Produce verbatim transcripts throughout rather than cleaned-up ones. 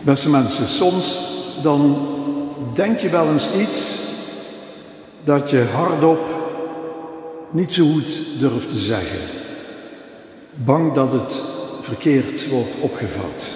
Beste mensen, soms dan denk je wel eens iets dat je hardop niet zo goed durft te zeggen. Bang dat het verkeerd wordt opgevat.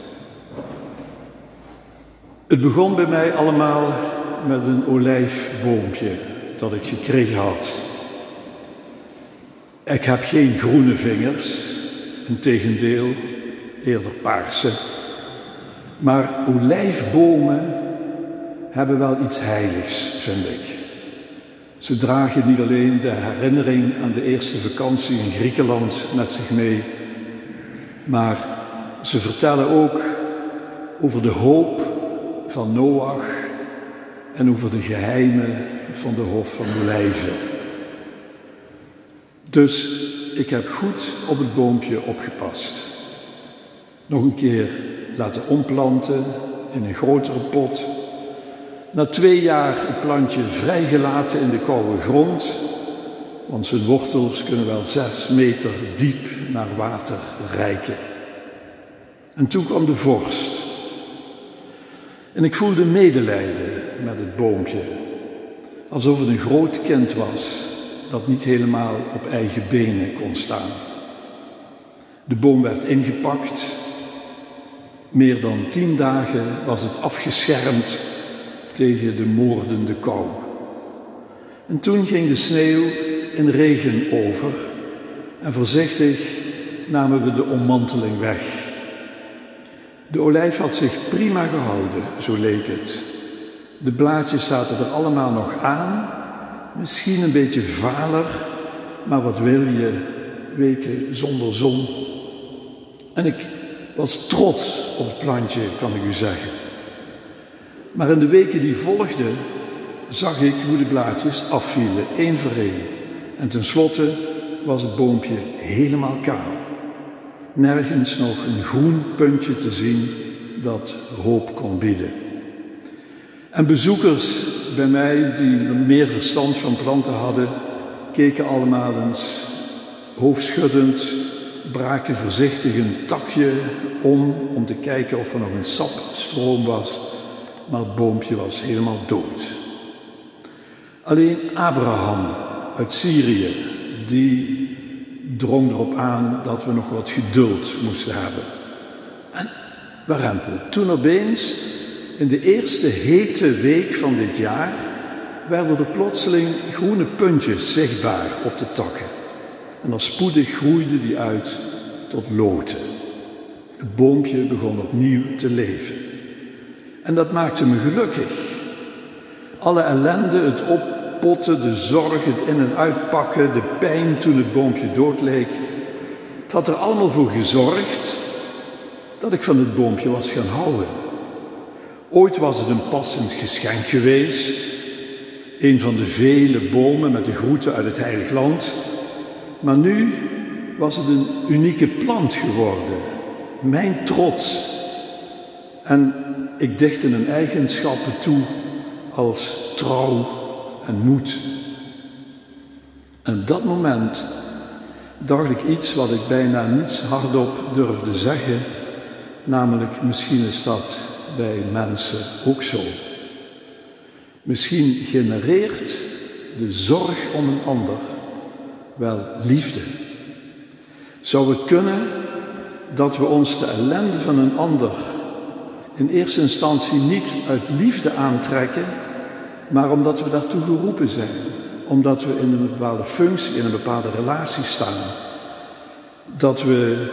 Het begon bij mij allemaal met een olijfboompje dat ik gekregen had. Ik heb geen groene vingers, integendeel, eerder paarse. Maar olijfbomen hebben wel iets heiligs, vind ik. Ze dragen niet alleen de herinnering aan de eerste vakantie in Griekenland met zich mee, maar ze vertellen ook over de hoop van Noach en over de geheimen van de Hof van Olijven. Dus ik heb goed op het boompje opgepast. Nog een keer laten omplanten in een grotere pot. Na twee jaar het plantje vrijgelaten in de koude grond, want zijn wortels kunnen wel zes meter diep naar water reiken. En toen kwam de vorst. En ik voelde medelijden met het boompje, alsof het een groot kind was dat niet helemaal op eigen benen kon staan. De boom werd ingepakt. Meer dan tien dagen was het afgeschermd tegen de moordende kou. En toen ging de sneeuw in regen over en voorzichtig namen we de ommanteling weg. De olijf had zich prima gehouden, zo leek het. De blaadjes zaten er allemaal nog aan, misschien een beetje valer, maar wat wil je, weken zonder zon. En ik was trots op het plantje, kan ik u zeggen. Maar in de weken die volgden, zag ik hoe de blaadjes afvielen, één voor één. En tenslotte was het boompje helemaal kaal. Nergens nog een groen puntje te zien dat hoop kon bieden. En bezoekers bij mij die meer verstand van planten hadden, keken allemaal eens hoofdschuddend, braken voorzichtig een takje om, om te kijken of er nog een sapstroom was, maar het boompje was helemaal dood. Alleen Abraham uit Syrië, die drong erop aan dat we nog wat geduld moesten hebben. En warempel, toen opeens, in de eerste hete week van dit jaar, werden er plotseling groene puntjes zichtbaar op de takken. En dan spoedig groeide die uit tot loten. Het boompje begon opnieuw te leven. En dat maakte me gelukkig. Alle ellende, het oppotten, de zorg, het in- en uitpakken, de pijn toen het boompje doodleek. Het had er allemaal voor gezorgd dat ik van het boompje was gaan houden. Ooit was het een passend geschenk geweest. Een van de vele bomen met de groeten uit het Heilig Land. Maar nu was het een unieke plant geworden. Mijn trots. En ik dichtte een eigenschappen toe als trouw en moed. En op dat moment dacht ik iets wat ik bijna niet hardop durfde zeggen. Namelijk, misschien is dat bij mensen ook zo. Misschien genereert de zorg om een ander wel liefde. Zou het kunnen dat we ons de ellende van een ander in eerste instantie niet uit liefde aantrekken, maar omdat we daartoe geroepen zijn, omdat we in een bepaalde functie, in een bepaalde relatie staan, dat we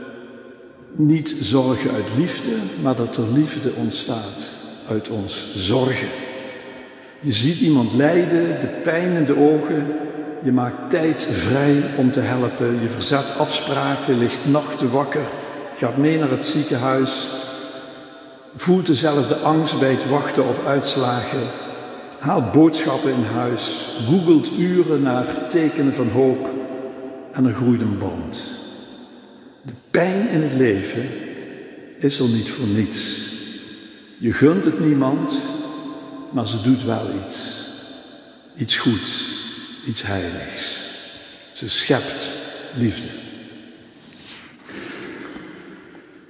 niet zorgen uit liefde, maar dat er liefde ontstaat uit ons zorgen. Je ziet iemand lijden, de pijn in de ogen. Je maakt tijd vrij om te helpen. Je verzet afspraken, ligt nachten wakker, gaat mee naar het ziekenhuis. Voelt dezelfde angst bij het wachten op uitslagen. Haalt boodschappen in huis. Googelt uren naar tekenen van hoop. En er groeit een band. De pijn in het leven is er niet voor niets. Je gunt het niemand, maar ze doet wel iets. Iets goeds, iets heiligs. Ze schept liefde.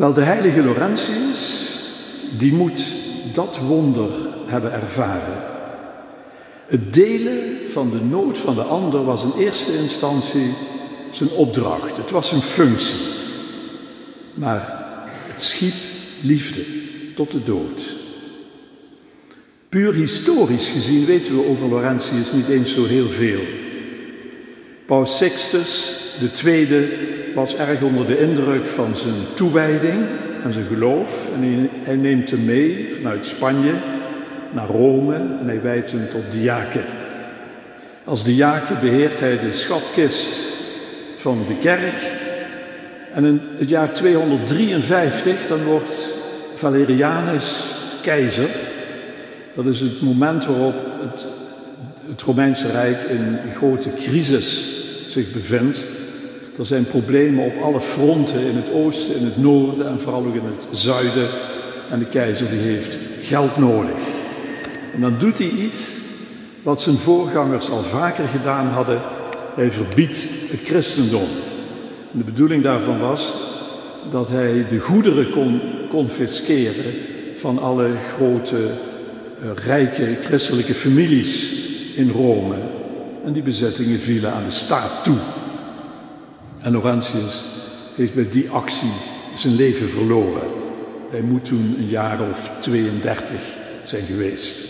Wel, de heilige Laurentius, die moet dat wonder hebben ervaren. Het delen van de nood van de ander was in eerste instantie zijn opdracht. Het was zijn functie. Maar het schiep liefde tot de dood. Puur historisch gezien weten we over Laurentius niet eens zo heel veel. Paus Sixtus de Tweede was erg onder de indruk van zijn toewijding en zijn geloof. En hij, hij neemt hem mee vanuit Spanje naar Rome en hij wijdt hem tot diaken. Als diaken beheert hij de schatkist van de kerk. En in het jaar tweehonderddrieënvijftig dan wordt Valerianus keizer. Dat is het moment waarop het, het Romeinse Rijk in een grote crisis zich bevindt. Er zijn problemen op alle fronten, in het oosten, in het noorden en vooral ook in het zuiden. En de keizer die heeft geld nodig. En dan doet hij iets wat zijn voorgangers al vaker gedaan hadden. Hij verbiedt het christendom. En de bedoeling daarvan was dat hij de goederen kon confisceren van alle grote, uh, rijke christelijke families in Rome. En die bezettingen vielen aan de staat toe. En Laurentius heeft bij die actie zijn leven verloren. Hij moet toen een jaar of tweeëndertig zijn geweest.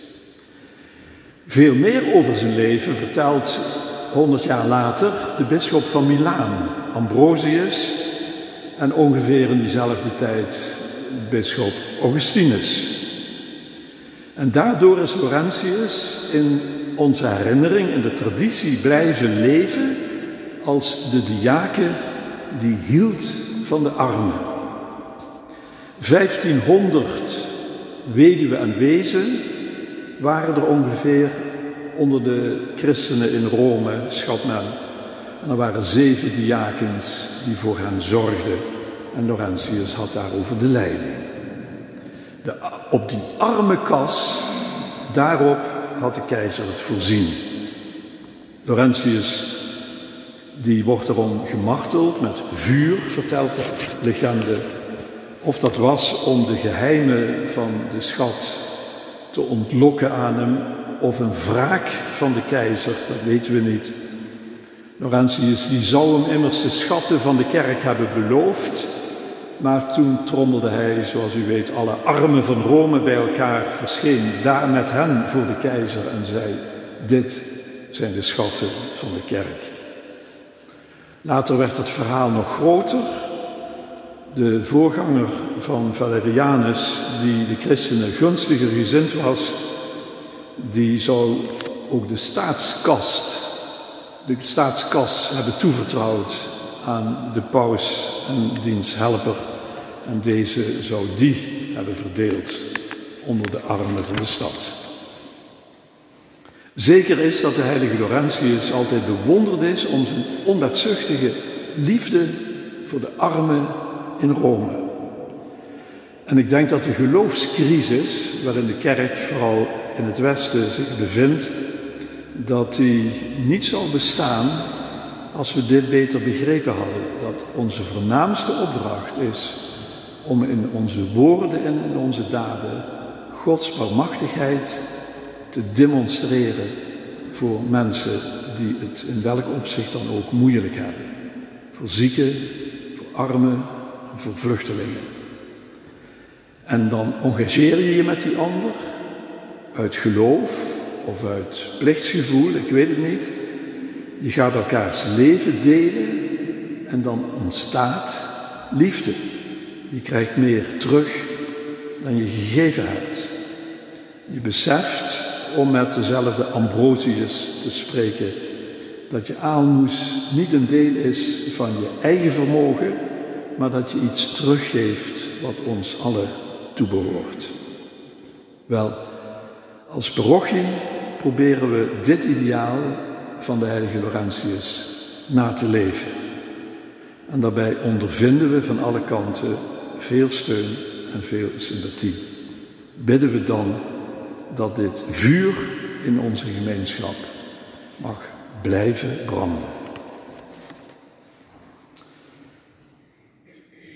Veel meer over zijn leven vertelt honderd jaar later de bisschop van Milaan, Ambrosius, en ongeveer in diezelfde tijd bisschop Augustinus. En daardoor is Laurentius in onze herinnering, in de traditie blijven leven als de diaken die hield van de armen. vijftienhonderd weduwen en wezen waren er ongeveer onder de christenen in Rome, schat men. En er waren zeven diakens die voor hen zorgden. En Laurentius had daarover de leiding. De, op die arme kas, daarop had de keizer het voorzien. Laurentius, die wordt erom gemarteld met vuur, vertelt de legende. Of dat was om de geheimen van de schat te ontlokken aan hem, of een wraak van de keizer, dat weten we niet. Laurentius die zou hem immers de schatten van de kerk hebben beloofd, maar toen trommelde hij, zoals u weet, alle armen van Rome bij elkaar, verscheen daar met hen voor de keizer en zei: dit zijn de schatten van de kerk. Later werd het verhaal nog groter. De voorganger van Valerianus, die de christenen gunstiger gezind was, die zou ook de staatskast, de staatskas hebben toevertrouwd aan de paus en diens helper. En deze zou die hebben verdeeld onder de armen van de stad. Zeker is dat de heilige Laurentius altijd bewonderd is om zijn onbaatzuchtige liefde voor de armen in Rome. En ik denk dat de geloofscrisis waarin de kerk vooral in het Westen zich bevindt, dat die niet zou bestaan als we dit beter begrepen hadden. Dat onze voornaamste opdracht is om in onze woorden en in onze daden Gods barmachtigheid te demonstreren voor mensen die het in welk opzicht dan ook moeilijk hebben. Voor zieken, voor armen, voor vluchtelingen. En dan engageer je je met die ander uit geloof of uit plichtsgevoel, ik weet het niet. Je gaat elkaars leven delen en dan ontstaat liefde. Je krijgt meer terug dan je gegeven hebt. Je beseft, om met dezelfde Ambrosius te spreken, dat je aalmoes niet een deel is van je eigen vermogen, maar dat je iets teruggeeft wat ons allen toebehoort. Wel, als parochie proberen we dit ideaal van de heilige Laurentius na te leven. En daarbij ondervinden we van alle kanten veel steun en veel sympathie. Bidden we dan dat dit vuur in onze gemeenschap mag blijven branden.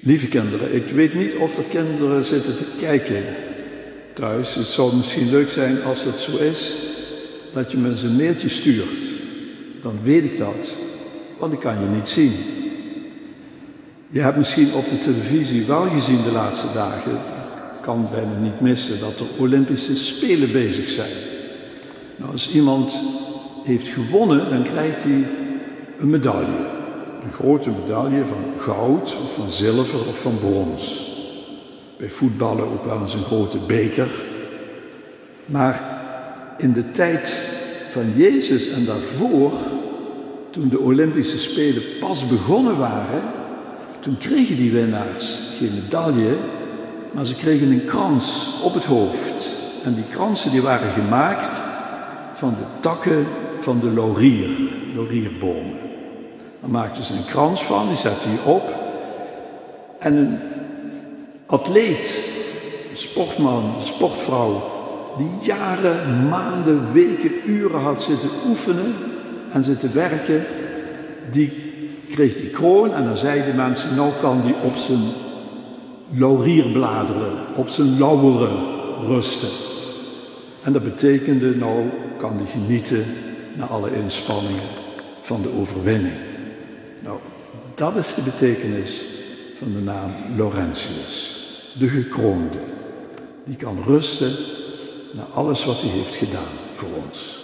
Lieve kinderen, ik weet niet of er kinderen zitten te kijken thuis. Het zou misschien leuk zijn als het zo is, dat je me eens een mailtje stuurt. Dan weet ik dat, want ik kan je niet zien. Je hebt misschien op de televisie wel gezien de laatste dagen, ik kan bijna niet missen, dat er Olympische Spelen bezig zijn. Nou, als iemand heeft gewonnen, dan krijgt hij een medaille. Een grote medaille van goud, of van zilver of van brons. Bij voetballen ook wel eens een grote beker. Maar in de tijd van Jezus en daarvoor, toen de Olympische Spelen pas begonnen waren, toen kregen die winnaars geen medaille, maar ze kregen een krans op het hoofd. En die kransen die waren gemaakt van de takken van de laurier, laurierbomen. Daar maakten ze een krans van, die zette hij op. En een atleet, een sportman, een sportvrouw, die jaren, maanden, weken, uren had zitten oefenen en zitten werken, die kreeg die kroon en dan zeiden mensen, nou kan die op zijn laurierbladeren, op zijn lauweren rusten. En dat betekende, nou kan hij genieten na alle inspanningen van de overwinning. Nou, dat is de betekenis van de naam Laurentius, de gekroonde. Die kan rusten na alles wat hij heeft gedaan voor ons.